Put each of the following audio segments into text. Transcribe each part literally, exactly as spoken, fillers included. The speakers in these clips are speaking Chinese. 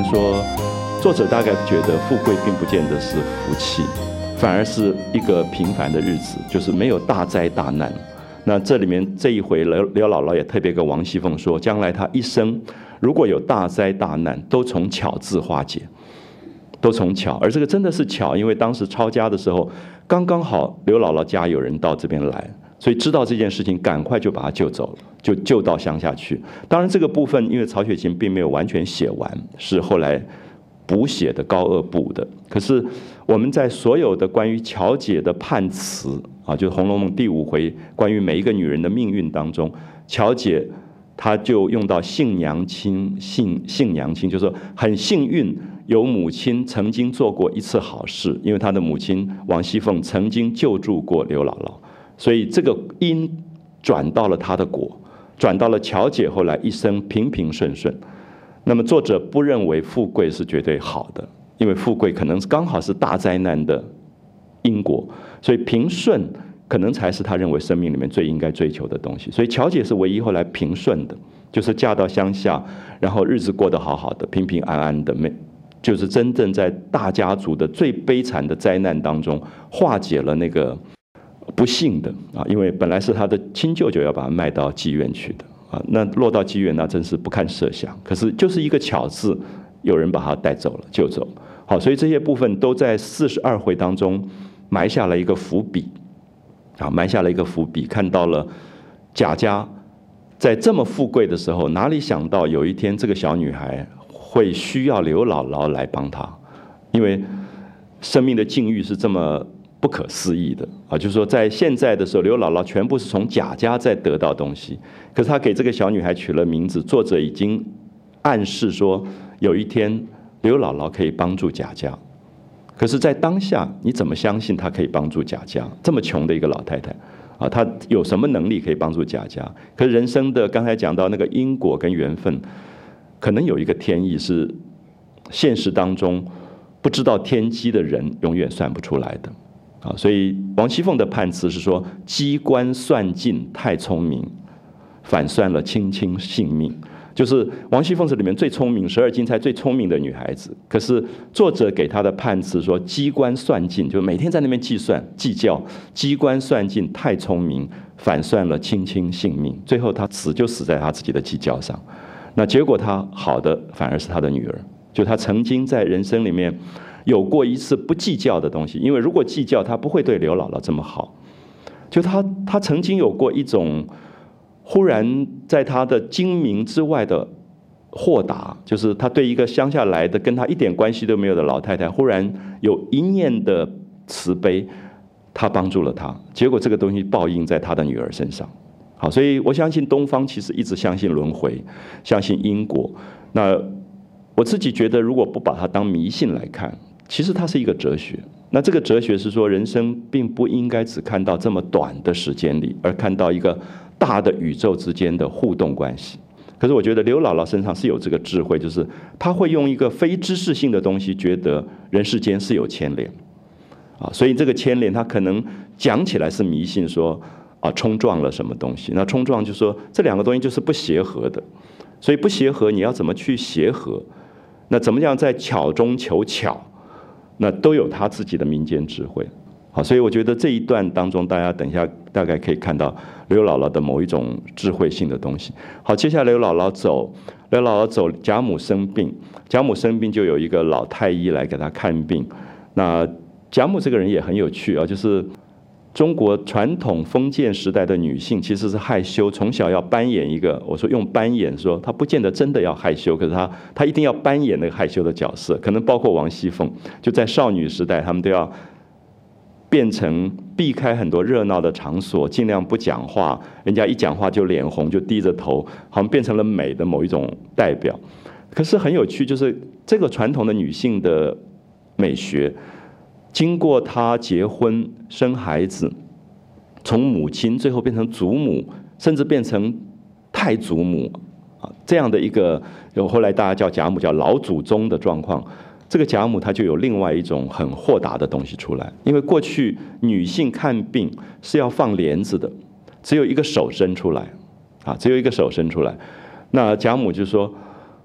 说，作者大概觉得富贵并不见得是福气，反而是一个平凡的日子，就是没有大灾大难。那这里面这一回刘刘姥姥也特别跟王熙凤说，将来她一生如果有大灾大难，都从巧字化解，都从巧。而这个真的是巧，因为当时抄家的时候，刚刚好刘姥姥家有人到这边来，所以知道这件事情，赶快就把她救走了，就救到乡下去。当然这个部分因为曹雪芹并没有完全写完，是后来补写的高鹗补的。可是我们在所有的关于巧姐的判词啊，就是《红楼梦》第五回关于每一个女人的命运当中，巧姐她就用到幸娘亲，幸幸娘亲，就是说很幸运有母亲曾经做过一次好事，因为她的母亲王熙凤曾经救助过刘姥姥，所以这个因转到了她的果，转到了巧姐后来一生平平顺顺。那么作者不认为富贵是绝对好的，因为富贵可能刚好是大灾难的因果，所以平顺可能才是他认为生命里面最应该追求的东西。所以巧姐是唯一后来平顺的，就是嫁到乡下，然后日子过得好好的，平平安安的，没就是真正在大家族的最悲惨的灾难当中化解了那个不幸的啊，因为本来是他的亲舅舅要把他卖到妓院去的啊，那落到妓院那真是不堪设想。可是就是一个巧字，有人把他带走了，救走。好，所以这些部分都在四十二回当中埋下了一个伏笔啊，埋下了一个伏笔，看到了贾家在这么富贵的时候，哪里想到有一天这个小女孩会需要刘姥姥来帮她，因为生命的境遇是这么不可思议的啊！就是说，在现在的时候，刘姥姥全部是从贾家在得到东西，可是她给这个小女孩取了名字，作者已经暗示说，有一天刘姥姥可以帮助贾家。可是，在当下，你怎么相信她可以帮助贾家？这么穷的一个老太太啊，她有什么能力可以帮助贾家？可是人生的刚才讲到那个因果跟缘分，可能有一个天意是现实当中不知道天机的人永远算不出来的。啊，所以王熙凤的判词是说：机关算尽太聪明，反算了卿卿性命。就是王熙凤是里面最聪明，十二金钗最聪明的女孩子。可是作者给她的判词说：机关算尽，就每天在那边计算计较，机关算尽太聪明，反算了卿卿性命。最后她死就死在她自己的计较上。那结果她好的反而是她的女儿，就她曾经在人生里面有过一次不计较的东西，因为如果计较，他不会对刘姥姥这么好。就他他曾经有过一种忽然在他的精明之外的豁达，就是他对一个乡下来的跟他一点关系都没有的老太太，忽然有一念的慈悲，他帮助了他，结果这个东西报应在他的女儿身上。好，所以我相信东方其实一直相信轮回，相信因果。那我自己觉得，如果不把它当迷信来看，其实它是一个哲学。那这个哲学是说，人生并不应该只看到这么短的时间里，而看到一个大的宇宙之间的互动关系。可是我觉得刘姥姥身上是有这个智慧，就是她会用一个非知识性的东西，觉得人世间是有牵连啊，所以这个牵连，她可能讲起来是迷信，说啊冲撞了什么东西。那冲撞就说这两个东西就是不协和的，所以不协和，你要怎么去协和？那怎么样在巧中求巧？那都有他自己的民间智慧。好，所以我觉得这一段当中，大家等一下大概可以看到刘姥姥的某一种智慧性的东西。好，接下来刘姥姥走，刘姥姥走，贾母生病，贾母生病就有一个老太医来给她看病。那贾母这个人也很有趣啊，就是中国传统封建时代的女性其实是害羞，从小要扮演一个，我说用扮演说，她不见得真的要害羞，可是她她一定要扮演那个害羞的角色，可能包括王熙凤，就在少女时代，她们都要变成避开很多热闹的场所，尽量不讲话，人家一讲话就脸红，就低着头，好像变成了美的某一种代表。可是很有趣，就是这个传统的女性的美学，经过她结婚生孩子，从母亲最后变成祖母，甚至变成太祖母啊，这样的一个，有后来大家叫贾母叫老祖宗的状况。这个贾母她就有另外一种很豁达的东西出来，因为过去女性看病是要放帘子的，只有一个手伸出来啊，只有一个手伸出来。那贾母就说，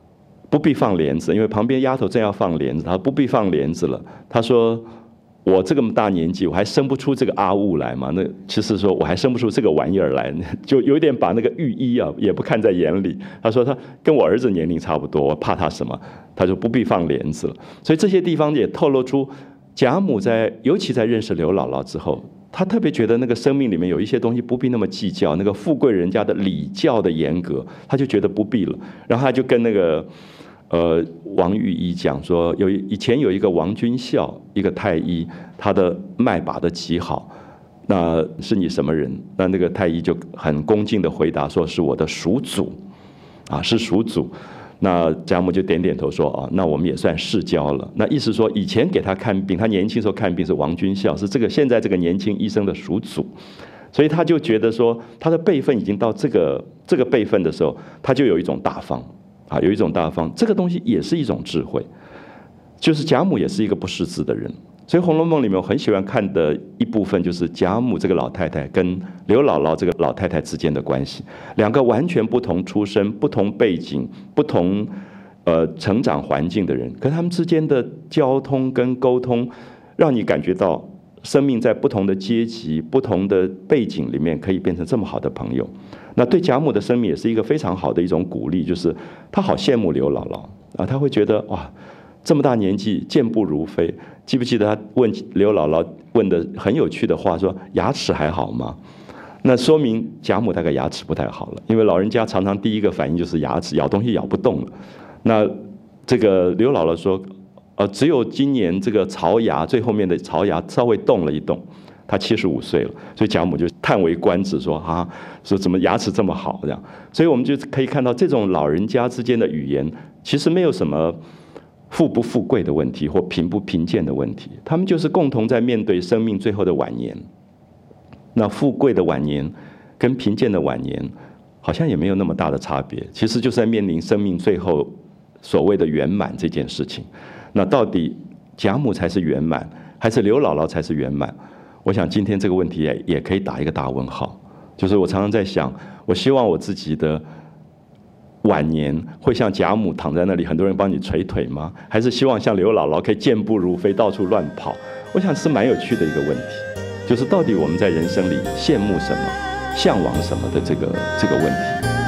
不必放帘子，因为旁边丫头正要放帘子，他说不必放帘子了。他说我这么大年纪，我还生不出这个阿物来嘛？那其实说我还生不出这个玩意儿来，就有点把那个御医啊也不看在眼里。他说他跟我儿子年龄差不多，我怕他什么？他说不必放帘子了。所以这些地方也透露出贾母在，尤其在认识刘姥姥之后，他特别觉得那个生命里面有一些东西不必那么计较，那个富贵人家的礼教的严格，他就觉得不必了。然后他就跟那个呃王御医讲说，有以前有一个王君孝，一个太医，他的脉把得极好，那是你什么人？那那个太医就很恭敬地回答说，是我的属祖，啊，是属祖。那贾母就点点头说啊，那我们也算世交了。那意思说，以前给他看病，他年轻时候看病是王君孝，是这个现在这个年轻医生的属祖，所以他就觉得说，他的辈分已经到这个这个辈分的时候，他就有一种大方啊，有一种大方，这个东西也是一种智慧。就是贾母也是一个不识字的人，所以《红楼梦》里面我很喜欢看的一部分就是贾母这个老太太跟刘姥姥这个老太太之间的关系，两个完全不同出身、不同背景、不同呃成长环境的人，可他们之间的交通跟沟通，让你感觉到生命在不同的阶级、不同的背景里面可以变成这么好的朋友。那对贾母的生命也是一个非常好的一种鼓励，就是她好羡慕刘姥姥啊，她会觉得哇，这么大年纪健步如飞。记不记得他问刘姥姥问的很有趣的话，说牙齿还好吗？那说明贾母大概牙齿不太好了，因为老人家常常第一个反应就是牙齿咬东西咬不动了。那这个刘姥姥说，呃，只有今年这个槽牙最后面的槽牙稍微动了一动，她七十五岁了，所以贾母就叹为观止说啊，说怎么牙齿这么好这样。所以我们就可以看到这种老人家之间的语言，其实没有什么富不富贵的问题或贫不贫贱的问题，他们就是共同在面对生命最后的晚年。那富贵的晚年跟贫贱的晚年好像也没有那么大的差别，其实就是在面临生命最后所谓的圆满这件事情。那到底贾母才是圆满，还是刘姥姥才是圆满？我想今天这个问题也也可以打一个大问号。就是我常常在想，我希望我自己的晚年会像贾母躺在那里，很多人帮你捶腿吗？还是希望像刘姥姥可以健步如飞，到处乱跑？我想是蛮有趣的一个问题，就是到底我们在人生里羡慕什么、向往什么的这个这个问题。